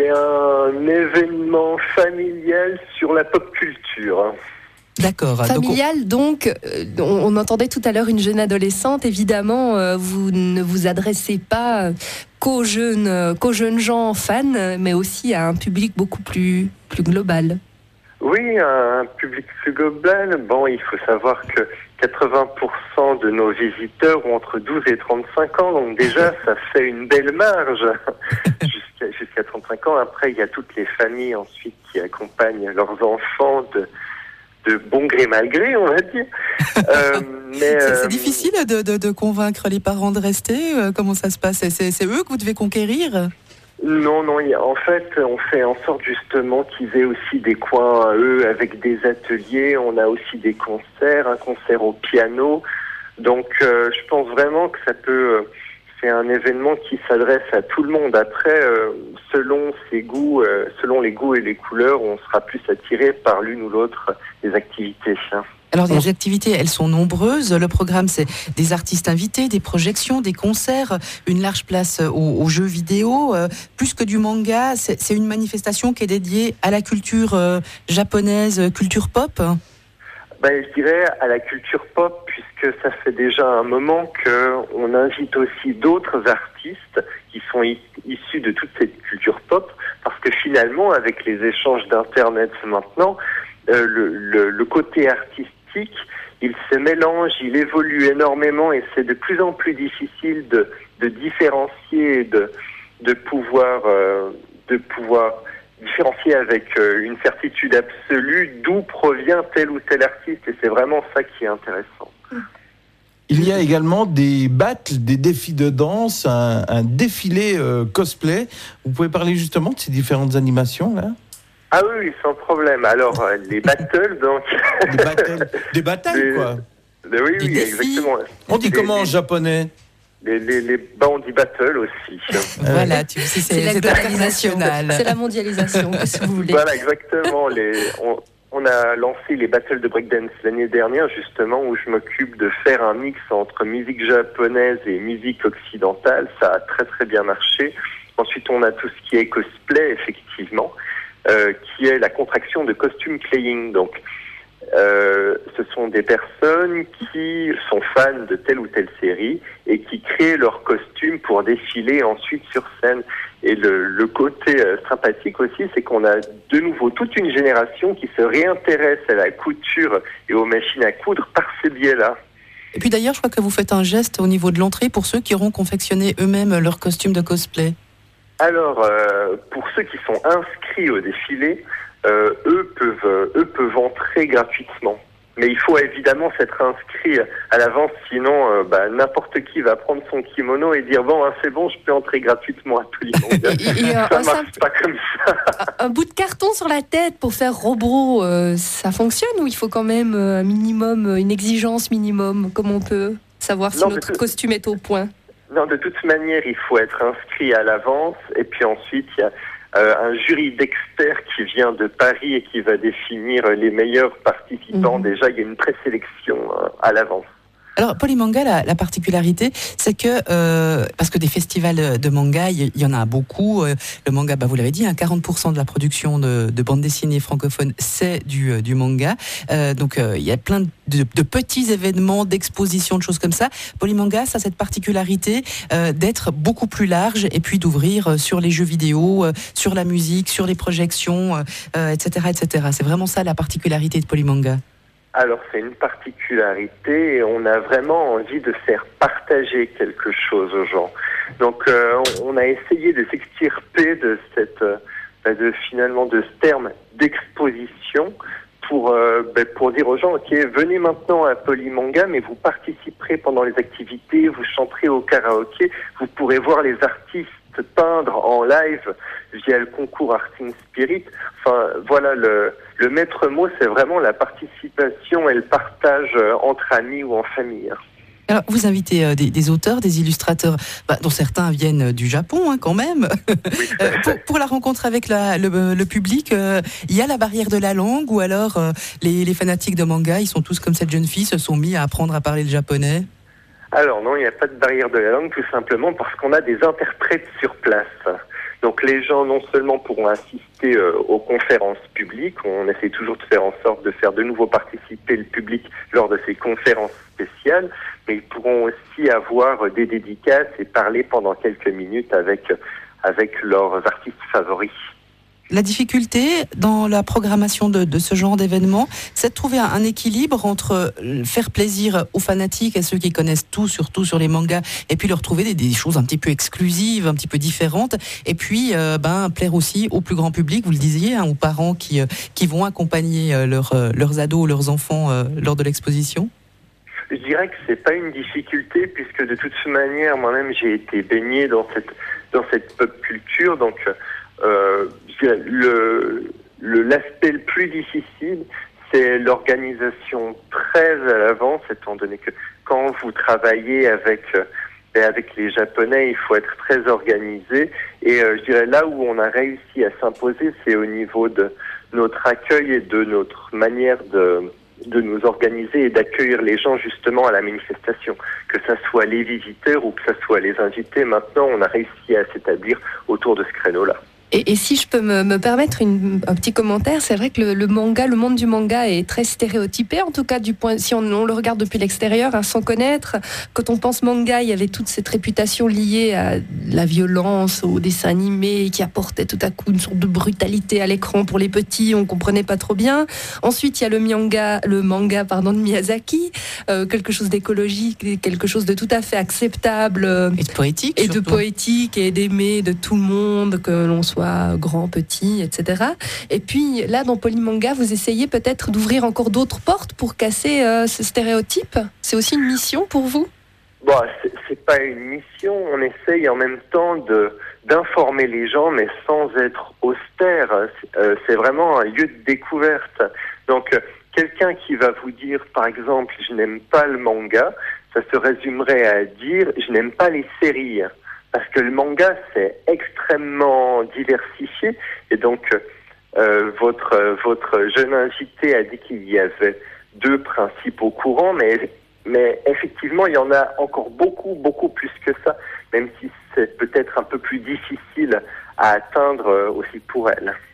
c'est un événement familial sur la pop culture. D'accord. Familial, donc, on entendait tout à l'heure une jeune adolescente. Évidemment, vous ne vous adressez pas qu'aux jeunes gens fans, mais aussi à un public beaucoup plus global. Oui, un public plus global. Bon, il faut savoir que 80% de nos visiteurs ont entre 12 et 35 ans, donc déjà, ça fait une belle marge jusqu'à 35 ans. Après, il y a toutes les familles ensuite qui accompagnent leurs enfants de bon gré mal gré, on va dire. Mais c'est difficile de convaincre les parents de rester. Comment ça se passe ? C'est eux que vous devez conquérir ? Non, en fait, on fait en sorte justement qu'ils aient aussi des coins à eux avec des ateliers. On a aussi des concerts, un concert au piano. Donc, je pense vraiment que c'est un événement qui s'adresse à tout le monde. Après, selon ses goûts, selon les goûts et les couleurs, on sera plus attiré par l'une ou l'autre des activités. Alors, les activités, elles sont nombreuses. Le programme, c'est des artistes invités, des projections, des concerts, une large place aux jeux vidéo. Plus que du manga, c'est une manifestation qui est dédiée à la culture japonaise, culture pop. Je dirais à la culture pop, puisque ça fait déjà un moment qu'on invite aussi d'autres artistes qui sont issus de toute cette culture pop, parce que finalement, avec les échanges d'Internet maintenant, le côté artistique, il se mélange, il évolue énormément et c'est de plus en plus difficile de différencier, de pouvoir différencier avec une certitude absolue d'où provient tel ou tel artiste, et c'est vraiment ça qui est intéressant. Il y a également des battles, des défis de danse, un défilé cosplay. Vous pouvez parler justement de ces différentes animations là ? Ah oui, sans problème. Alors, les battles, donc... Des batailles, quoi. Oui, exactement. On dit comment en japonais ? On dit battle aussi. Voilà, c'est international. C'est la mondialisation, si vous voulez. Voilà, exactement. On a lancé les battles de breakdance l'année dernière, justement, où je m'occupe de faire un mix entre musique japonaise et musique occidentale. Ça a très très bien marché. Ensuite, on a tout ce qui est cosplay, effectivement. Qui est la contraction de costume playing. Donc, ce sont des personnes qui sont fans de telle ou telle série et qui créent leurs costumes pour défiler ensuite sur scène. Et le côté sympathique aussi, c'est qu'on a de nouveau toute une génération qui se réintéresse à la couture et aux machines à coudre par ce biais-là. Et puis d'ailleurs, je crois que vous faites un geste au niveau de l'entrée pour ceux qui auront confectionné eux-mêmes leur costume de cosplay. Alors, pour ceux qui sont inscrits au défilé, eux peuvent entrer gratuitement. Mais il faut évidemment s'être inscrit à l'avance, sinon n'importe qui va prendre son kimono et dire c'est bon, je peux entrer gratuitement à tout le monde. Ça marche pas comme ça. Un bout de carton sur la tête pour faire robot, ça fonctionne ou il faut quand même un minimum, une exigence minimum? Comment on peut savoir si notre costume est au point? Non, de toute manière, il faut être inscrit à l'avance. Et puis ensuite, il y a un jury d'experts qui vient de Paris et qui va définir les meilleurs participants. Déjà, il y a une présélection à l'avance. Alors, Polymanga, la particularité, c'est que, parce que des festivals de manga, il y en a beaucoup. Le manga, vous l'avez dit, 40% de la production de bande dessinée francophone, c'est du manga. Donc, il y a plein de petits événements, d'expositions, de choses comme ça. Polymanga, ça a cette particularité d'être beaucoup plus large et puis d'ouvrir sur les jeux vidéo, sur la musique, sur les projections, etc., etc. C'est vraiment ça la particularité de Polymanga. Alors, c'est une particularité et on a vraiment envie de faire partager quelque chose aux gens. Donc, on a essayé de s'extirper de ce terme d'exposition pour dire aux gens, ok, venez maintenant à Polymanga, mais vous participerez pendant les activités, vous chanterez au karaoké, vous pourrez voir les artistes peindre en live via le concours Art in Spirit. Enfin, voilà, le maître mot, c'est vraiment la participation et le partage entre amis ou en famille. Alors, vous invitez des auteurs, des illustrateurs, dont certains viennent du Japon, quand même. Oui. Pour la rencontre avec le public, il y a la barrière de la langue, ou alors les fanatiques de manga, ils sont tous comme cette jeune fille, se sont mis à apprendre à parler le japonais? Alors non, il n'y a pas de barrière de la langue, tout simplement parce qu'on a des interprètes sur place. Donc les gens non seulement pourront assister aux conférences publiques, on essaie toujours de faire en sorte de faire de nouveau participer le public lors de ces conférences spéciales, mais ils pourront aussi avoir des dédicaces et parler pendant quelques minutes avec leurs artistes favoris. La difficulté dans la programmation de ce genre d'événement, c'est de trouver un équilibre entre faire plaisir aux fanatiques, à ceux qui connaissent tout, surtout sur les mangas, et puis leur trouver des choses un petit peu exclusives, un petit peu différentes, et puis plaire aussi au plus grand public, vous le disiez, aux parents qui vont accompagner leurs ados, leurs enfants lors de l'exposition. Je dirais que c'est pas une difficulté, puisque de toute manière, moi-même, j'ai été baigné dans cette pop culture, donc l'aspect le plus difficile, c'est l'organisation très à l'avance, étant donné que quand vous travaillez avec les Japonais, il faut être très organisé. Et je dirais là où on a réussi à s'imposer, c'est au niveau de notre accueil et de notre manière de nous organiser et d'accueillir les gens justement à la manifestation. Que ça soit les visiteurs ou que ça soit les invités, maintenant on a réussi à s'établir autour de ce créneau-là. Et si je peux me permettre un petit commentaire, c'est vrai que le monde du manga est très stéréotypé, en tout cas si on le regarde depuis l'extérieur, sans connaître. Quand on pense manga, il y avait toute cette réputation liée à la violence, au dessin animé, qui apportait tout à coup une sorte de brutalité à l'écran pour les petits, on comprenait pas trop bien. Ensuite, il y a le manga de Miyazaki, quelque chose d'écologique, quelque chose de tout à fait acceptable. Et de poétique. Et surtout. De poétique, et d'aimer de tout le monde, que l'on soit grand, petit, etc. Et puis là, dans Polymanga, vous essayez peut-être d'ouvrir encore d'autres portes pour casser ce stéréotype. C'est aussi une mission pour vous ? Bon, c'est pas une mission. On essaye en même temps d'informer les gens, mais sans être austère. C'est vraiment un lieu de découverte. Donc, quelqu'un qui va vous dire, par exemple, je n'aime pas le manga, ça se résumerait à dire, je n'aime pas les séries. Parce que le manga, c'est extrêmement diversifié. Et donc, votre jeune invité a dit qu'il y avait 2 principaux courants, mais effectivement, il y en a encore beaucoup, beaucoup plus que ça, même si c'est peut-être un peu plus difficile à atteindre aussi pour elle.